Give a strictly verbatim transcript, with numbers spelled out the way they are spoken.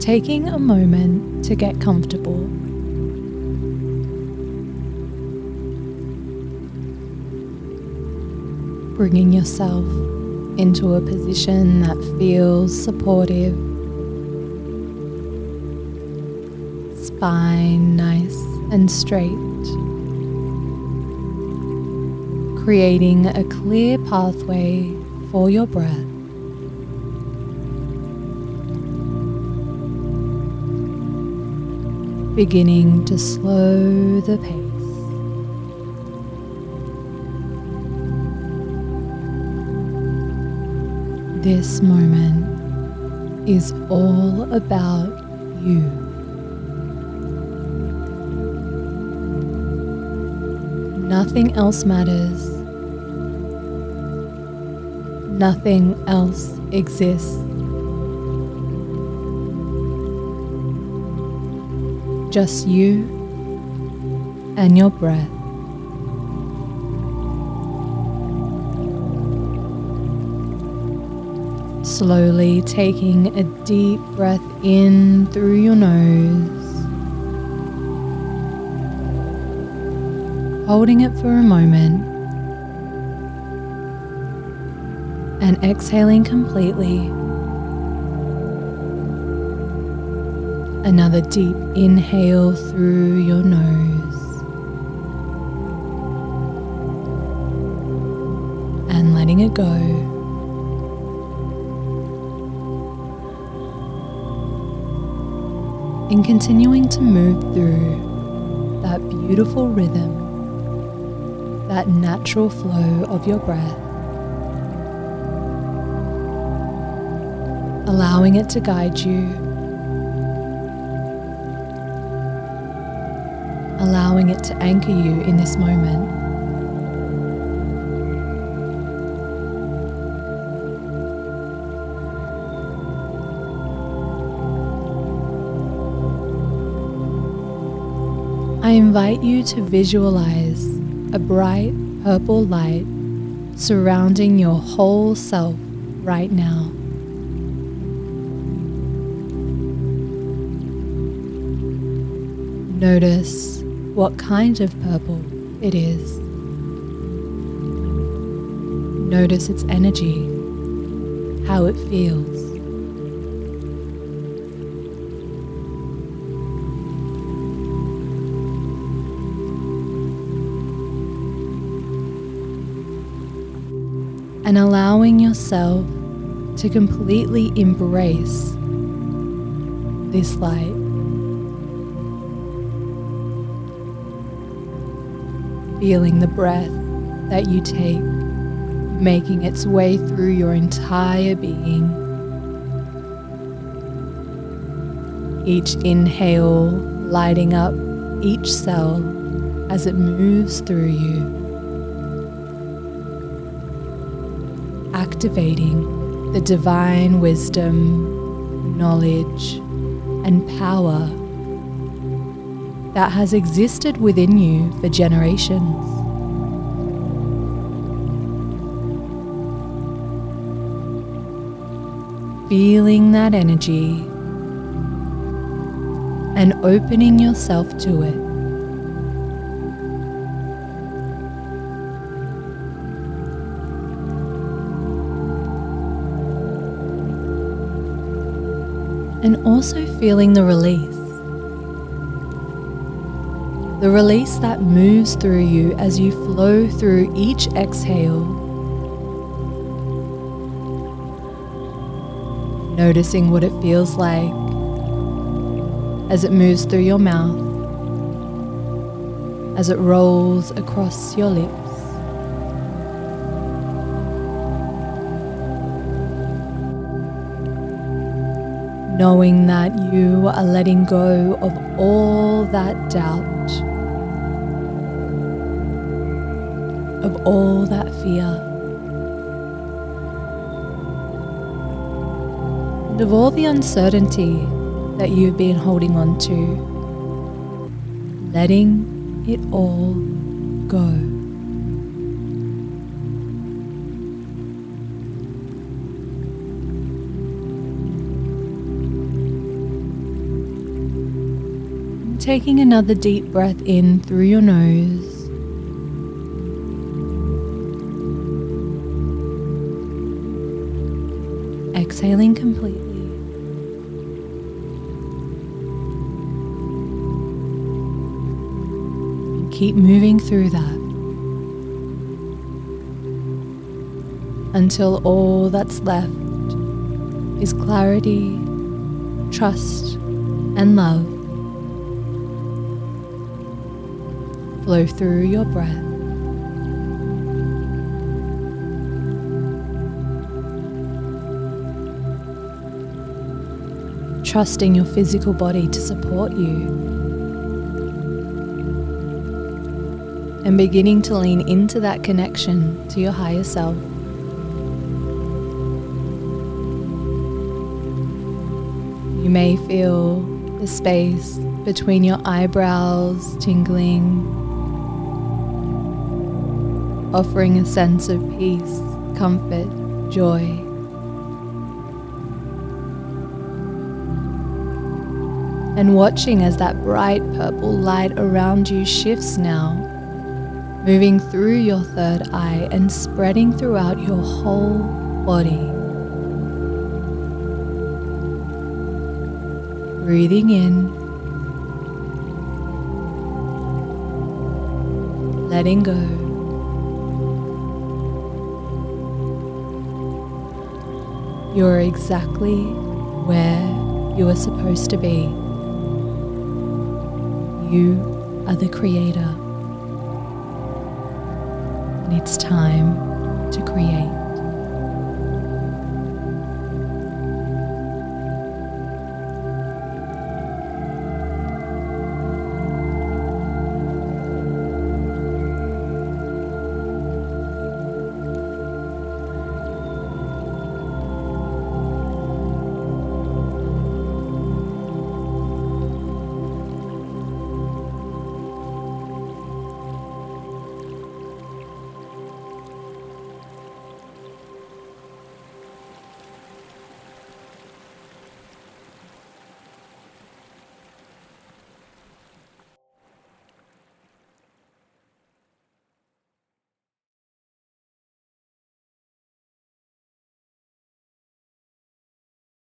taking a moment to get comfortable. Bringing yourself into a position that feels supportive. Spine nice and straight. Creating a clear pathway for your breath. Beginning to slow the pace. This moment is all about you. Nothing else matters. Nothing else exists. Just you and your breath. Slowly taking a deep breath in through your nose, holding it for a moment, and exhaling completely. Another deep inhale through your nose, and letting it go. And continuing to move through that beautiful rhythm, that natural flow of your breath, allowing it to guide you, allowing it to anchor you in this moment. I invite you to visualize a bright purple light surrounding your whole self right now. Notice what kind of purple it is. Notice its energy, how it feels. And allowing yourself to completely embrace this light. Feeling the breath that you take, making its way through your entire being. Each inhale lighting up each cell as it moves through you. Activating the divine wisdom, knowledge, and power that has existed within you for generations. Feeling that energy and opening yourself to it. And also feeling the release. The release that moves through you as you flow through each exhale. Noticing what it feels like as it moves through your mouth, as it rolls across your lips. Knowing that you are letting go of all that doubt, of all that fear, and of all the uncertainty that you've been holding on to, letting it all go. Taking another deep breath in through your nose. Exhaling completely. And keep moving through that until all that's left is clarity, trust, and love. Flow through your breath. Trusting your physical body to support you. And beginning to lean into that connection to your higher self. You may feel the space between your eyebrows tingling, offering a sense of peace, comfort, joy. And watching as that bright purple light around you shifts now, moving through your third eye and spreading throughout your whole body. Breathing in, letting go. You're exactly where you are supposed to be. You are the creator, and it's time to create.